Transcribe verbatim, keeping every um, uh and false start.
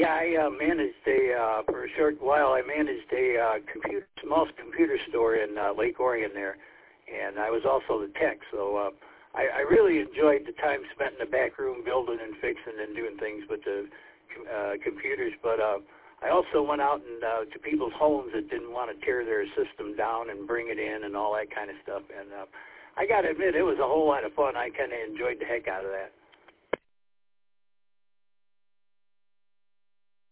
Yeah, I uh, managed a, uh, for a short while, I managed a uh, computer, small computer store in uh, Lake Orion there, and I was also the tech, so uh, I, I really enjoyed the time spent in the back room building and fixing and doing things with the uh, computers, but uh, I also went out and uh, to people's homes that didn't want to tear their system down and bring it in and all that kind of stuff, and uh, I got to admit, it was a whole lot of fun. I kind of enjoyed the heck out of that.